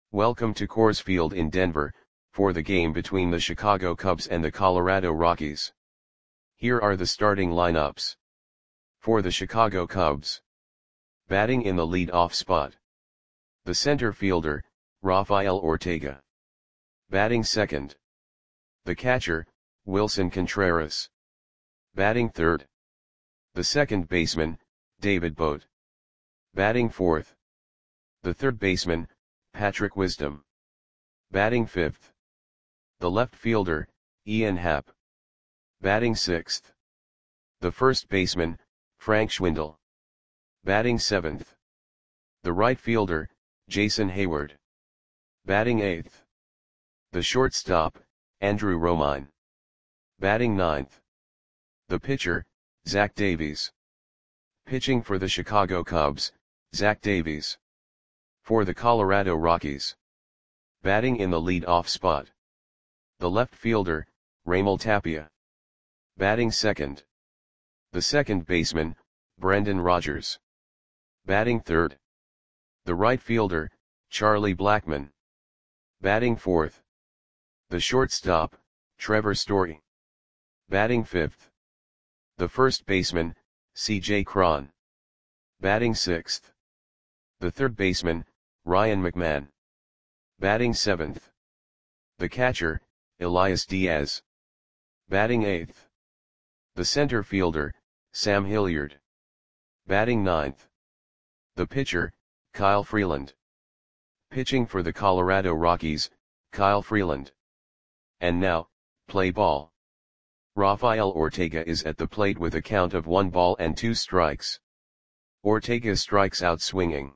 Welcome to Coors Field in Denver, for the game between the Chicago Cubs and the Colorado Rockies. Here are the starting lineups. For the Chicago Cubs. Batting in the lead-off spot. The center fielder, Rafael Ortega. Batting second. The catcher, Wilson Contreras. Batting third. The second baseman, David Bote. Batting fourth. The third baseman, Patrick Wisdom. Batting fifth. The left fielder, Ian Happ. Batting sixth. The first baseman, Frank Schwindel. Batting seventh. The right fielder, Jason Heyward. Batting eighth. The shortstop, Andrew Romine. Batting ninth. The pitcher, Zach Davies. Pitching for the Chicago Cubs, Zach Davies. For the Colorado Rockies. Batting in the lead-off spot. The left fielder, Raimel Tapia. Batting second. The second baseman, Brendan Rodgers. Batting third. The right fielder, Charlie Blackmon. Batting fourth. The shortstop, Trevor Story. Batting fifth. The first baseman, C.J. Cron. Batting sixth. The third baseman, Ryan McMahon. Batting seventh. The catcher, Elias Diaz. Batting eighth. The center fielder, Sam Hilliard. Batting ninth. The pitcher, Kyle Freeland. Pitching for the Colorado Rockies, Kyle Freeland. And now, play ball. Rafael Ortega is at the plate with a count of 1-2 strikes. Ortega strikes out swinging.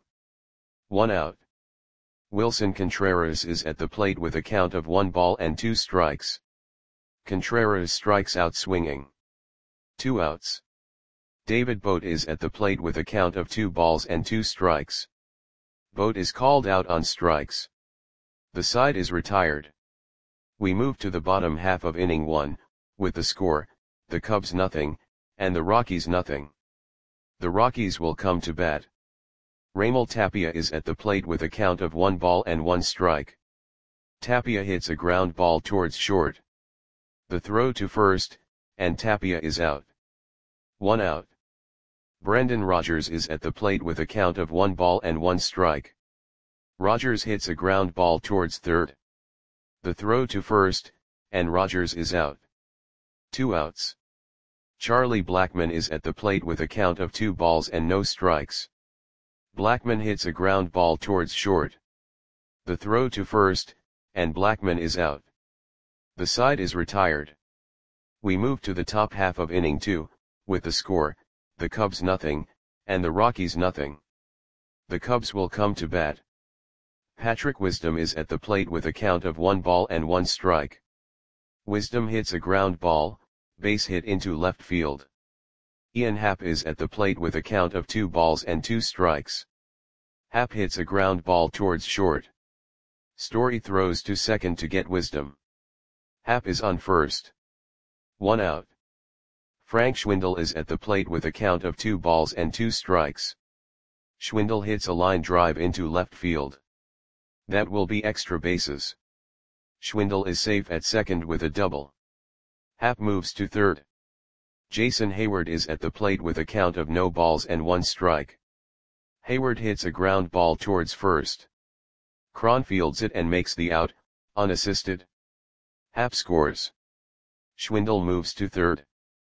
1 out. Wilson Contreras is at the plate with a count of 1-2 strikes. Contreras strikes out swinging. 2 outs. David Bote is at the plate with a count of 2-2 strikes. Bote is called out on strikes. The side is retired. We move to the bottom half of inning 1, with the score, the Cubs nothing, and the Rockies nothing. The Rockies will come to bat. Raimel Tapia is at the plate with a count of 1-1 strike. Tapia hits a ground ball towards short. The throw to first, and Tapia is out. 1 out. Brendan Rodgers is at the plate with a count of 1-1 strike. Rodgers hits a ground ball towards third. The throw to first, and Rodgers is out. 2 outs. Charlie Blackmon is at the plate with a count of 2 balls and no strikes. Blackmon hits a ground ball towards short. The throw to first, and Blackmon is out. The side is retired. We move to the top half of inning 2, with the score, the Cubs nothing, and the Rockies nothing. The Cubs will come to bat. Patrick Wisdom is at the plate with a count of 1-1 strike. Wisdom hits a ground ball, base hit into left field. Ian Happ is at the plate with a count of 2-2 strikes. Happ hits a ground ball towards short. Story throws to second to get Wisdom. Happ is on first. 1 out. Frank Schwindel is at the plate with a count of 2-2 strikes. Schwindel hits a line drive into left field. That will be extra bases. Schwindel is safe at second with a double. Happ moves to third. Jason Heyward is at the plate with a count of 0-1 strike. Heyward hits a ground ball towards first. Cron fields it and makes the out, unassisted. Happ scores. Schwindel moves to third.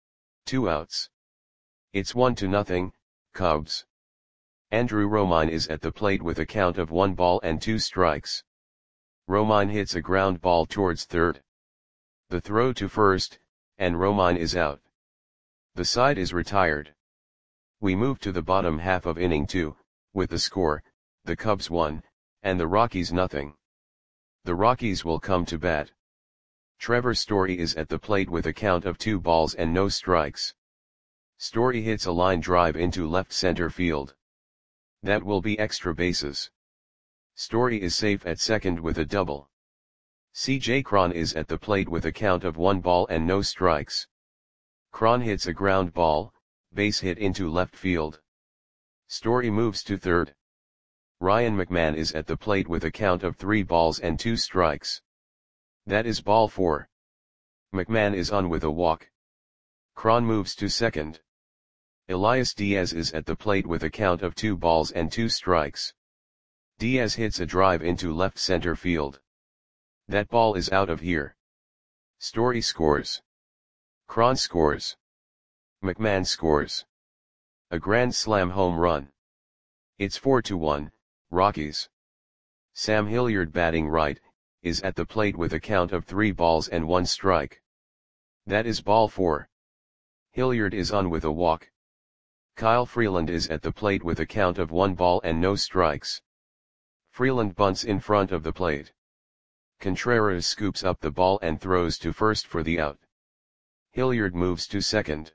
2 outs. It's 1-0, Cubs. Andrew Romine is at the plate with a count of 1-2 strikes. Romine hits a ground ball towards third. The throw to first, and Romine is out. The side is retired. We move to the bottom half of inning 2, with the score, the Cubs 1, and the Rockies nothing. The Rockies will come to bat. Trevor Story is at the plate with a count of 2 balls and no strikes. Story hits a line drive into left center field. That will be extra bases. Story is safe at second with a double. C.J. Cron is at the plate with a count of 1 ball and no strikes. Cron hits a ground ball, base hit into left field. Story moves to third. Ryan McMahon is at the plate with a count of 3 balls and 2 strikes. That is ball 4. McMahon is on with a walk. Cron moves to second. Elias Diaz is at the plate with a count of 2 balls and 2 strikes. Diaz hits a drive into left center field. That ball is out of here. Story scores. Cron scores. McMahon scores. A grand slam home run. It's 4-1, Rockies. Sam Hilliard, batting right, is at the plate with a count of 3 balls and 1 strike. That is ball 4. Hilliard is on with a walk. Kyle Freeland is at the plate with a count of 1 ball and no strikes. Freeland bunts in front of the plate. Contreras scoops up the ball and throws to first for the out. Hilliard moves to second.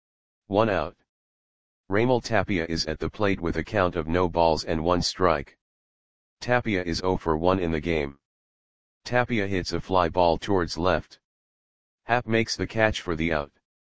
1 out. Raimel Tapia is at the plate with a count of no balls and 1 strike. Tapia is 0 for 1 in the game. Tapia hits a fly ball towards left. Happ makes the catch for the out.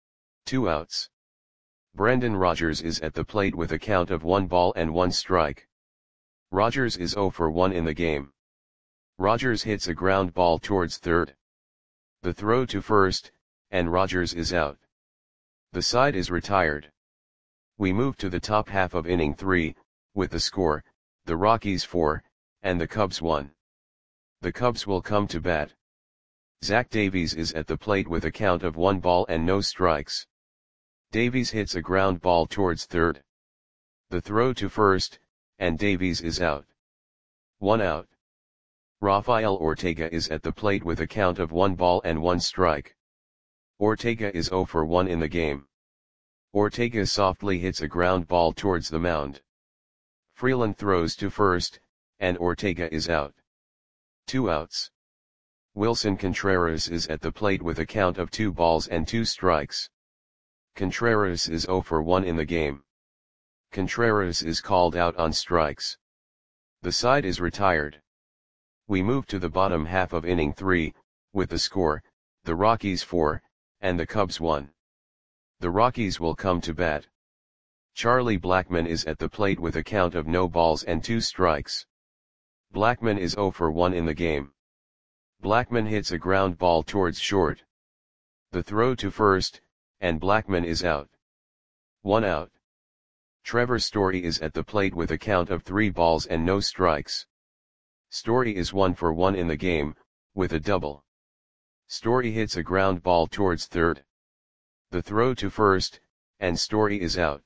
2 outs. Brendan Rodgers is at the plate with a count of 1 ball and 1 strike. Rodgers is 0 for 1 in the game. Rodgers hits a ground ball towards third. The throw to first, and Rodgers is out. The side is retired. We move to the top half of inning 3, with the score, the Rockies 4, and the Cubs 1. The Cubs will come to bat. Zach Davies is at the plate with a count of 1 ball and no strikes. Davies hits a ground ball towards third. The throw to first, and Davies is out. 1 out. Rafael Ortega is at the plate with a count of 1 ball and 1 strike. Ortega is 0 for 1 in the game. Ortega softly hits a ground ball towards the mound. Freeland throws to first, and Ortega is out. 2 outs. Wilson Contreras is at the plate with a count of 2 balls and 2 strikes. Contreras is 0 for 1 in the game. Contreras is called out on strikes. The side is retired. We move to the bottom half of inning 3, with the score, the Rockies 4, and the Cubs 1. The Rockies will come to bat. Charlie Blackmon is at the plate with a count of no balls and 2 strikes. Blackmon is 0 for 1 in the game. Blackmon hits a ground ball towards short. The throw to first, and Blackmon is out. 1 out. Trevor Story is at the plate with a count of 3 balls and no strikes. Story is 1 for 1 in the game, with a double. Story hits a ground ball towards third. The throw to first, and Story is out.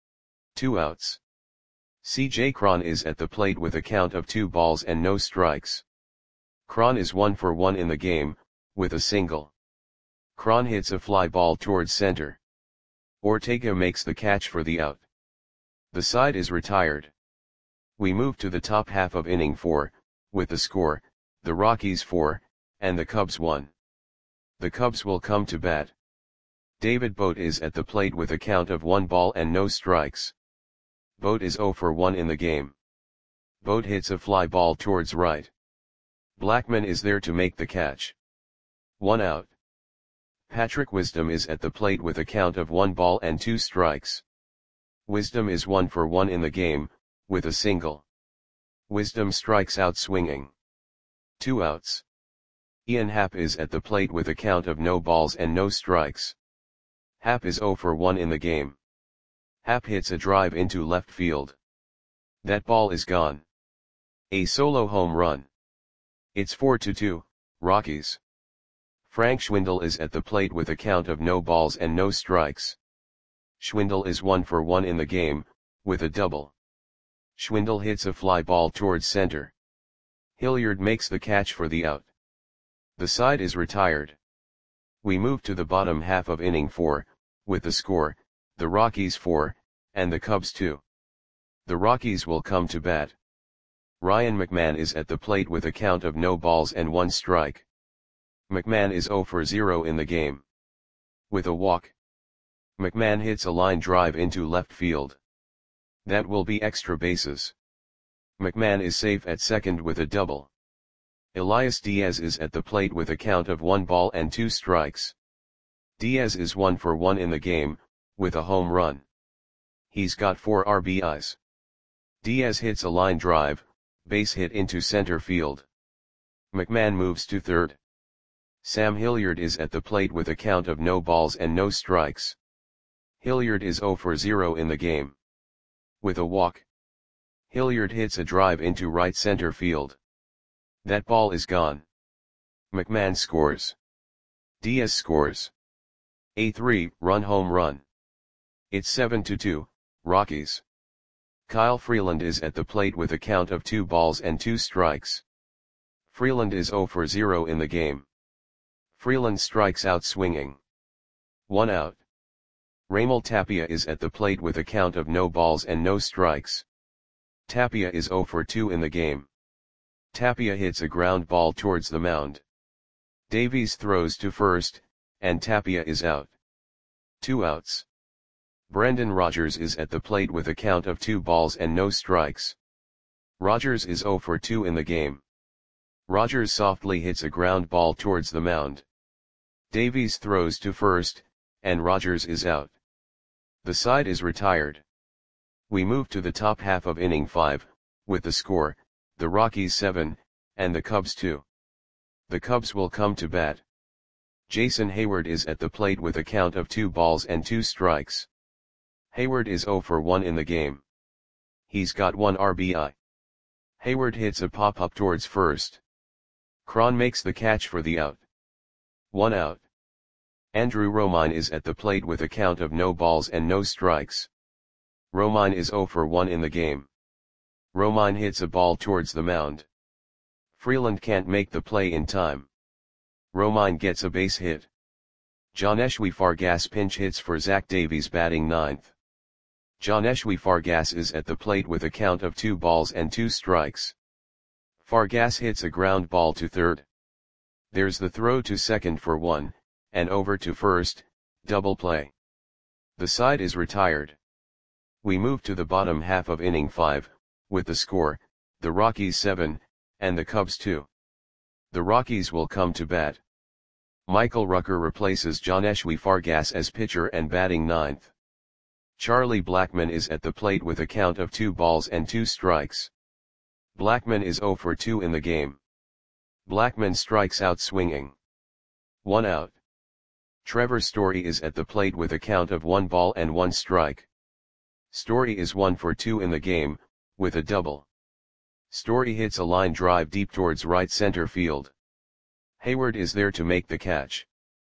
2 outs. C.J. Cron is at the plate with a count of 2 balls and no strikes. Cron is 1 for 1 in the game, with a single. Cron hits a fly ball towards center. Ortega makes the catch for the out. The side is retired. We move to the top half of inning 4, with the score, the Rockies 4, and the Cubs 1. The Cubs will come to bat. David Bote is at the plate with a count of 1 ball and no strikes. Bote is 0 for 1 in the game. Bote hits a fly ball towards right. Blackmon is there to make the catch. 1 out. Patrick Wisdom is at the plate with a count of 1 ball and 2 strikes. Wisdom is 1 for 1 in the game, with a single. Wisdom strikes out swinging. 2 outs. Ian Happ is at the plate with a count of no balls and no strikes. Happ is 0 for 1 in the game. Happ hits a drive into left field. That ball is gone. A solo home run. It's 4-2, Rockies. Frank Schwindel is at the plate with a count of no balls and no strikes. Schwindel is 1 for 1 in the game, with a double. Schwindel hits a fly ball towards center. Hilliard makes the catch for the out. The side is retired. We move to the bottom half of inning 4, with the score, the Rockies 4, and the Cubs 2. The Rockies will come to bat. Ryan McMahon is at the plate with a count of no balls and 1 strike. McMahon is 0 for 0 in the game. With a walk. McMahon hits a line drive into left field. That will be extra bases. McMahon is safe at second with a double. Elias Diaz is at the plate with a count of 1 ball and 2 strikes. Diaz is 1 for 1 in the game, with a home run. He's got 4 RBIs. Diaz hits a line drive, base hit into center field. McMahon moves to third. Sam Hilliard is at the plate with a count of no balls and no strikes. Hilliard is 0 for 0 in the game. With a walk, Hilliard hits a drive into right center field. That ball is gone. McMahon scores. Diaz scores. A 3-run home run. It's 7-2, Rockies. Kyle Freeland is at the plate with a count of 2 balls and 2 strikes. Freeland is 0 for 0 in the game. Freeland strikes out swinging. 1 out. Raimel Tapia is at the plate with a count of no balls and no strikes. Tapia is 0 for 2 in the game. Tapia hits a ground ball towards the mound. Davies throws to first, and Tapia is out. 2 outs. Brendan Rodgers is at the plate with a count of 2 balls and no strikes. Rodgers is 0 for 2 in the game. Rodgers softly hits a ground ball towards the mound. Davies throws to first, and Rodgers is out. The side is retired. We move to the top half of inning 5, with the score, the Rockies 7, and the Cubs 2. The Cubs will come to bat. Jason Heyward is at the plate with a count of 2 balls and 2 strikes. Heyward is 0 for 1 in the game. He's got 1 RBI. Heyward hits a pop-up towards first. Cron makes the catch for the out. 1 out. Andrew Romine is at the plate with a count of no balls and no strikes. Romine is 0 for 1 in the game. Romine hits a ball towards the mound. Freeland can't make the play in time. Romine gets a base hit. Johneshwy Fargas pinch hits for Zach Davies batting 9th. Johneshwy Fargas is at the plate with a count of 2 balls and 2 strikes. Fargas hits a ground ball to third. There's the throw to second for 1, and over to first, double play. The side is retired. We move to the bottom half of inning 5, with the score, the Rockies 7, and the Cubs 2. The Rockies will come to bat. Michael Rucker replaces Johneshwy Fargas as pitcher and batting 9th. Charlie Blackmon is at the plate with a count of 2 balls and 2 strikes. Blackmon is 0 for 2 in the game. Blackmon strikes out swinging. 1 out. Trevor Story is at the plate with a count of 1 ball and 1 strike. Story is 1 for 2 in the game, with a double. Story hits a line drive deep towards right center field. Heyward is there to make the catch.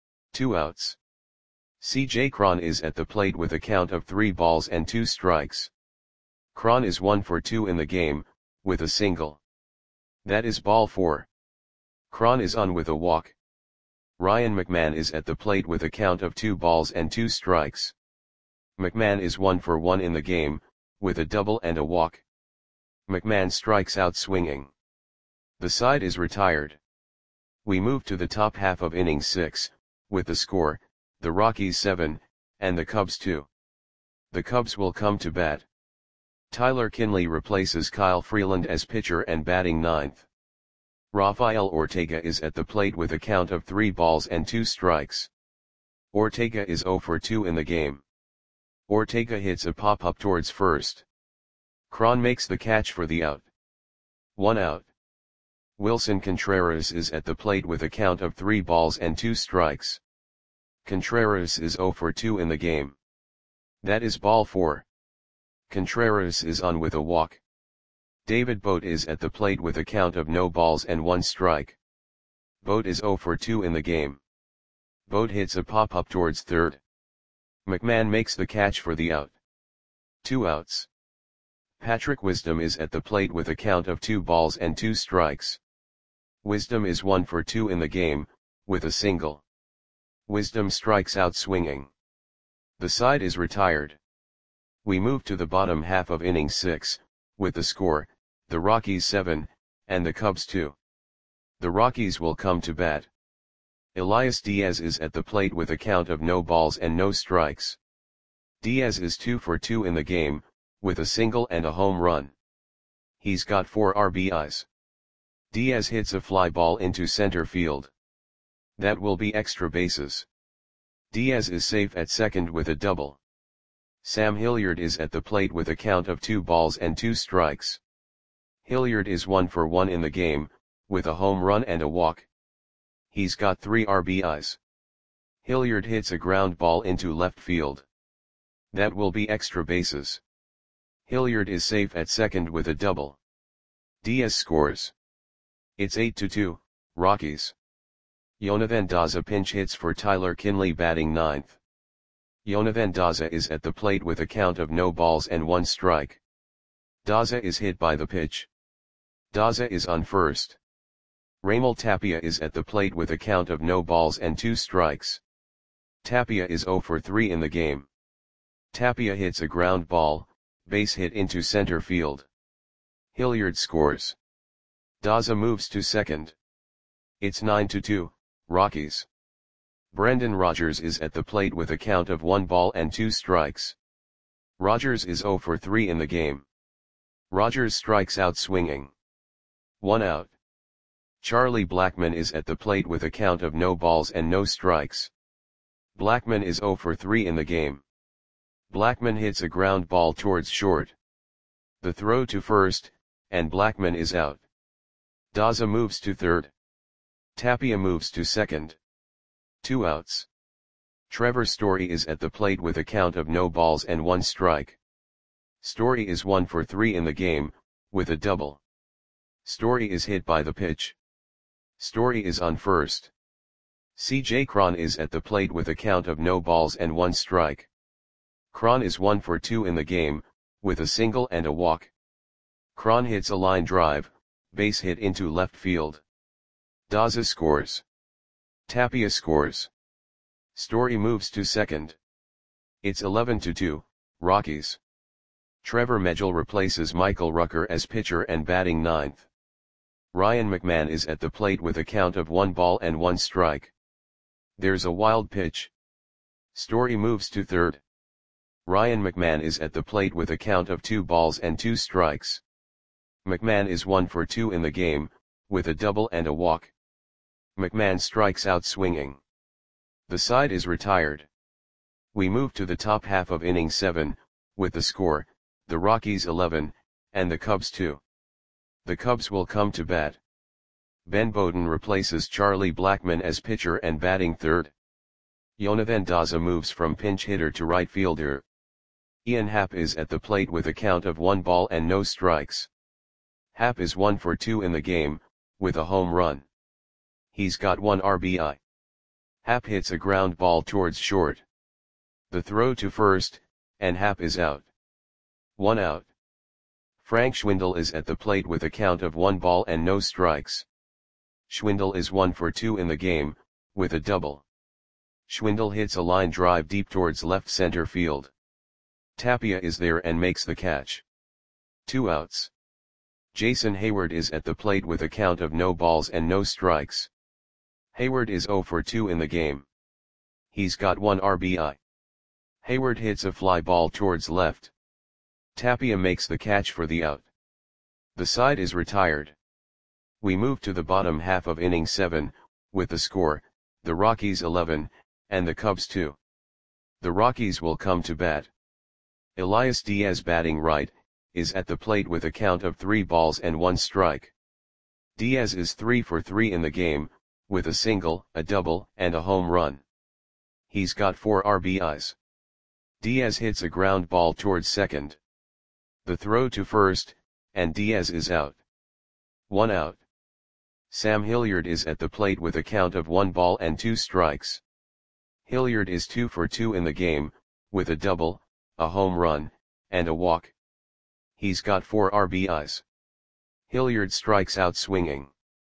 2 outs. C.J. Cron is at the plate with a count of 3 balls and 2 strikes. Cron is 1 for 2 in the game, with a single. That is ball 4. Cron is on with a walk. Ryan McMahon is at the plate with a count of 2 balls and 2 strikes. McMahon is 1 for 1 in the game, with a double and a walk. McMahon strikes out swinging. The side is retired. We move to the top half of inning 6, with the score, the Rockies 7, and the Cubs 2. The Cubs will come to bat. Tyler Kinley replaces Kyle Freeland as pitcher and batting 9th. Rafael Ortega is at the plate with a count of 3 balls and 2 strikes. Ortega is 0 for 2 in the game. Ortega hits a pop-up towards first. Cron makes the catch for the out. 1 out. Wilson Contreras is at the plate with a count of 3 balls and 2 strikes. Contreras is 0 for 2 in the game. That is ball 4. Contreras is on with a walk. David Bote is at the plate with a count of no balls and 1 strike. Bote is 0 for 2 in the game. Bote hits a pop-up towards third. McMahon makes the catch for the out. 2 outs. Patrick Wisdom is at the plate with a count of 2 balls and 2 strikes. Wisdom is 1 for 2 in the game, with a single. Wisdom strikes out swinging. The side is retired. We move to the bottom half of inning 6, with the score, the Rockies 7, and the Cubs 2. The Rockies will come to bat. Elias Diaz is at the plate with a count of no balls and no strikes. Diaz is 2 for 2 in the game, with a single and a home run. He's got 4 RBIs. Diaz hits a fly ball into center field. That will be extra bases. Diaz is safe at second with a double. Sam Hilliard is at the plate with a count of 2 balls and 2 strikes. Hilliard is 1 for 1 in the game, with a home run and a walk. He's got 3 RBIs. Hilliard hits a ground ball into left field. That will be extra bases. Hilliard is safe at second with a double. Diaz scores. It's 8-2, Rockies. Jonathan Daza pinch hits for Tyler Kinley batting ninth. Jonathan Daza is at the plate with a count of no balls and 1 strike. Daza is hit by the pitch. Daza is on first. Raimel Tapia is at the plate with a count of no balls and 2 strikes. Tapia is 0 for 3 in the game. Tapia hits a ground ball, base hit into center field. Hilliard scores. Daza moves to second. It's 9-2, Rockies. Brendan Rodgers is at the plate with a count of 1 ball and 2 strikes. Rodgers is 0 for 3 in the game. Rodgers strikes out swinging. 1 out. Charlie Blackmon is at the plate with a count of no balls and no strikes. Blackmon is 0 for 3 in the game. Blackmon hits a ground ball towards short. The throw to first, and Blackmon is out. Daza moves to third. Tapia moves to second. 2 outs. Trevor Story is at the plate with a count of no balls and 1 strike. Story is 1 for 3 in the game, with a double. Story is hit by the pitch. Story is on first. C.J. Cron is at the plate with a count of no balls and 1 strike. Cron is 1 for 2 in the game, with a single and a walk. Cron hits a line drive, base hit into left field. Daza scores. Tapia scores. Story moves to second. It's 11-2, Rockies. Trevor Megill replaces Michael Rucker as pitcher and batting ninth. Ryan McMahon is at the plate with a count of 1 ball and 1 strike. There's a wild pitch. Story moves to third. Ryan McMahon is at the plate with a count of 2 balls and 2 strikes. McMahon is 1 for 2 in the game, with a double and a walk. McMahon strikes out swinging. The side is retired. We move to the top half of inning 7, with the score, the Rockies 11, and the Cubs 2. The Cubs will come to bat. Ben Bowden replaces Charlie Blackmon as pitcher and batting third. Jonathan Daza moves from pinch hitter to right fielder. Ian Happ is at the plate with a count of 1 ball and no strikes. Happ is 1 for 2 in the game, with a home run. He's got 1 RBI. Happ hits a ground ball towards short. The throw to first, and Happ is out. 1 out. Frank Schwindel is at the plate with a count of 1 ball and no strikes. Schwindel is 1 for 2 in the game, with a double. Schwindel hits a line drive deep towards left center field. Tapia is there and makes the catch. 2 outs. Jason Hayward is at the plate with a count of no balls and no strikes. Hayward is 0 for 2 in the game. He's got 1 RBI. Hayward hits a fly ball towards left. Tapia makes the catch for the out. The side is retired. We move to the bottom half of inning 7, with the score, the Rockies 11, and the Cubs 2. The Rockies will come to bat. Elias Diaz batting right, is at the plate with a count of 3 balls and 1 strike. Diaz is 3 for 3 in the game, with a single, a double, and a home run. He's got 4 RBIs. Diaz hits a ground ball towards second. The throw to first, and Diaz is out. 1 out. Sam Hilliard is at the plate with a count of 1 ball and 2 strikes. Hilliard is 2 for 2 in the game, with a double, a home run, and a walk. He's got 4 RBIs. Hilliard strikes out swinging.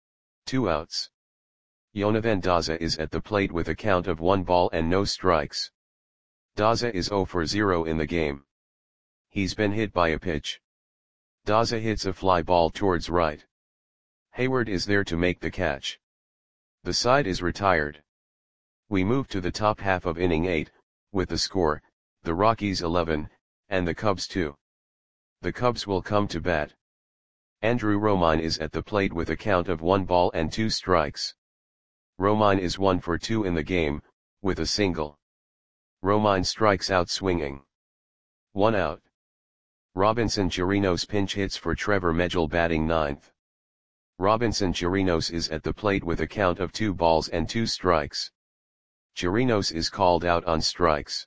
2 outs. Jonathan Daza is at the plate with a count of 1 ball and no strikes. Daza is 0 for 0 in the game. He's been hit by a pitch. Daza hits a fly ball towards right. Hayward is there to make the catch. The side is retired. We move to the top half of inning 8, with the score, the Rockies 11, and the Cubs 2. The Cubs will come to bat. Andrew Romine is at the plate with a count of 1 ball and 2 strikes. Romine is 1 for 2 in the game, with a single. Romine strikes out swinging. 1 out. Robinson Chirinos pinch hits for Trevor Medgel batting ninth. Robinson Chirinos is at the plate with a count of 2 balls and 2 strikes. Chirinos is called out on strikes.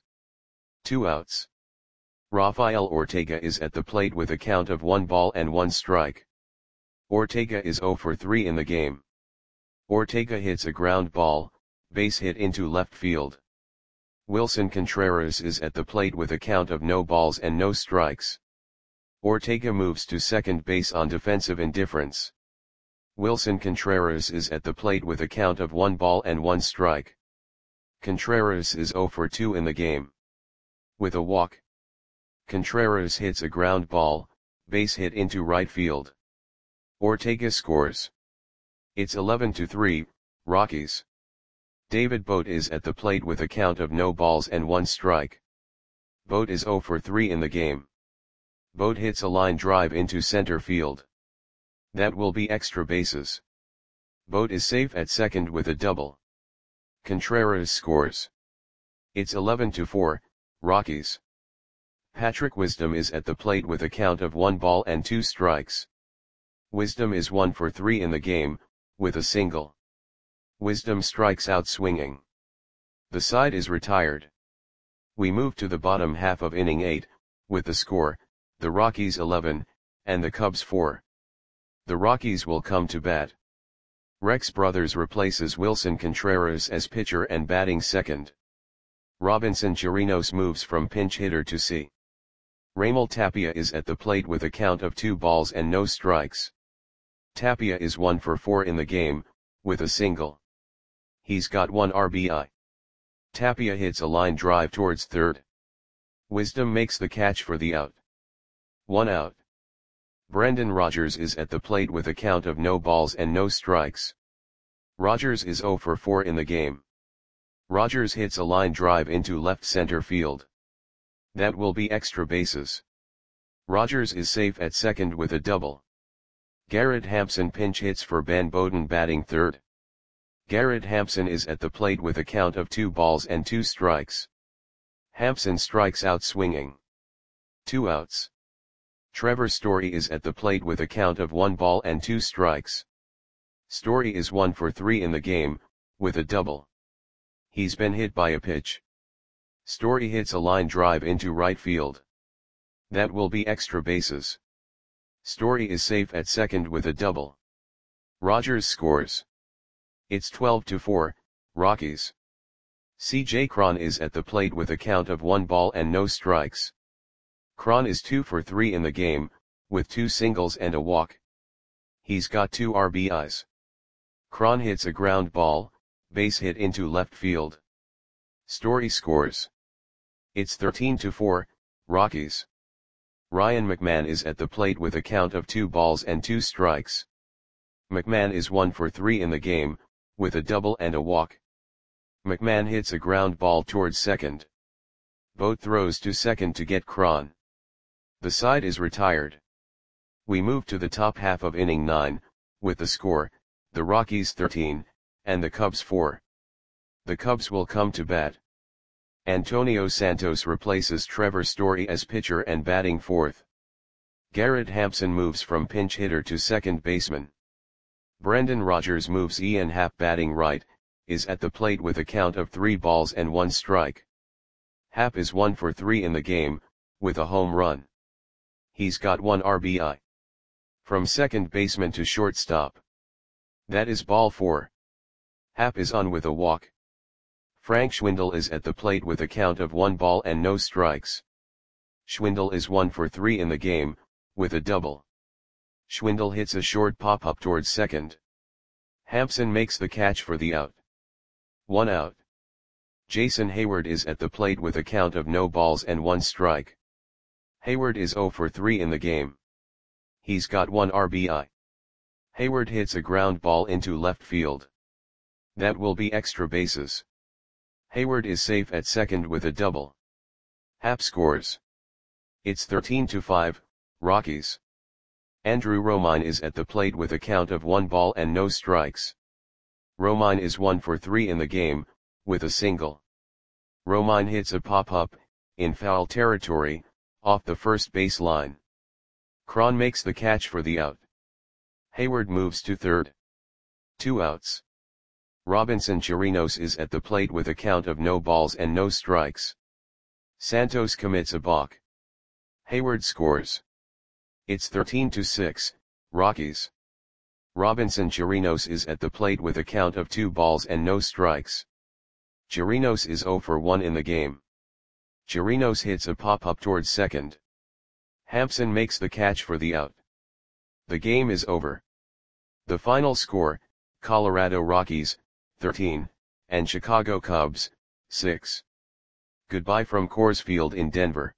2 outs. Rafael Ortega is at the plate with a count of 1 ball and 1 strike. Ortega is 0 for 3 in the game. Ortega hits a ground ball, base hit into left field. Wilson Contreras is at the plate with a count of no balls and no strikes. Ortega moves to second base on defensive indifference. Wilson Contreras is at the plate with a count of 1 ball and 1 strike. Contreras is 0 for 2 in the game. With a walk, Contreras hits a ground ball, base hit into right field. Ortega scores. It's 11-3, Rockies. David Bote is at the plate with a count of no balls and 1 strike. Bote is 0 for 3 in the game. Bote hits a line drive into center field. That will be extra bases. Bote is safe at second with a double. Contreras scores. It's 11-4, Rockies. Patrick Wisdom is at the plate with a count of 1 ball and 2 strikes. Wisdom is 1 for 3 in the game, with a single. Wisdom strikes out swinging. The side is retired. We move to the bottom half of inning 8, with the score, the Rockies 11, and the Cubs 4. The Rockies will come to bat. Rex Brothers replaces Wilson Contreras as pitcher and batting second. Robinson Chirinos moves from pinch hitter to C. Raimel Tapia is at the plate with a count of 2 balls and no strikes. Tapia is 1 for 4 in the game, with a single. He's got 1 RBI. Tapia hits a line drive towards third. Wisdom makes the catch for the out. 1 out. Brendan Rodgers is at the plate with a count of no balls and no strikes. Rodgers is 0 for 4 in the game. Rodgers hits a line drive into left center field. That will be extra bases. Rodgers is safe at second with a double. Garrett Hampson pinch hits for Ben Bowden batting third. Garrett Hampson is at the plate with a count of 2 balls and 2 strikes. Hampson strikes out swinging. 2 outs. Trevor Story is at the plate with a count of 1 ball and 2 strikes. Story is 1 for 3 in the game, with a double. He's been hit by a pitch. Story hits a line drive into right field. That will be extra bases. Story is safe at second with a double. Rodgers scores. It's 12-4, Rockies. C.J. Cron is at the plate with a count of 1 ball and no strikes. Cron is 2 for 3 in the game, with 2 singles and a walk. He's got 2 RBIs. Cron hits a ground ball, base hit into left field. Story scores. It's 13-4, Rockies. Ryan McMahon is at the plate with a count of 2 balls and 2 strikes. McMahon is 1 for 3 in the game, with a double and a walk. McMahon hits a ground ball towards second. Bote throws to second to get Cron. The side is retired. We move to the top half of inning 9, with the score, the Rockies 13, and the Cubs 4. The Cubs will come to bat. Antonio Santos replaces Trevor Story as pitcher and batting fourth. Garrett Hampson moves from pinch hitter to second baseman. Brendan Rodgers moves Ian Happ batting right, is at the plate with a count of 3 balls and 1 strike. Happ is 1 for 3 in the game, with a home run. He's got 1 RBI. From second baseman to shortstop. That is ball 4. Happ is on with a walk. Frank Schwindel is at the plate with a count of 1 ball and no strikes. Schwindel is 1 for 3 in the game, with a double. Schwindel hits a short pop-up towards second. Hampson makes the catch for the out. 1 out. Jason Hayward is at the plate with a count of no balls and 1 strike. Hayward is 0 for 3 in the game. He's got 1 RBI. Hayward hits a ground ball into left field. That will be extra bases. Hayward is safe at second with a double. Happ scores. It's 13-5, Rockies. Andrew Romine is at the plate with a count of 1 ball and no strikes. Romine is 1 for 3 in the game, with a single. Romine hits a pop-up, in foul territory, off the first base line. Cron makes the catch for the out. Hayward moves to third. 2 outs. Robinson Chirinos is at the plate with a count of no balls and no strikes. Santos commits a balk. Hayward scores. It's 13-6, Rockies. Robinson Chirinos is at the plate with a count of 2 balls and no strikes. Chirinos is 0 for 1 in the game. Chirinos hits a pop-up towards second. Hampson makes the catch for the out. The game is over. The final score, Colorado Rockies, 13, and Chicago Cubs, 6. Goodbye from Coors Field in Denver.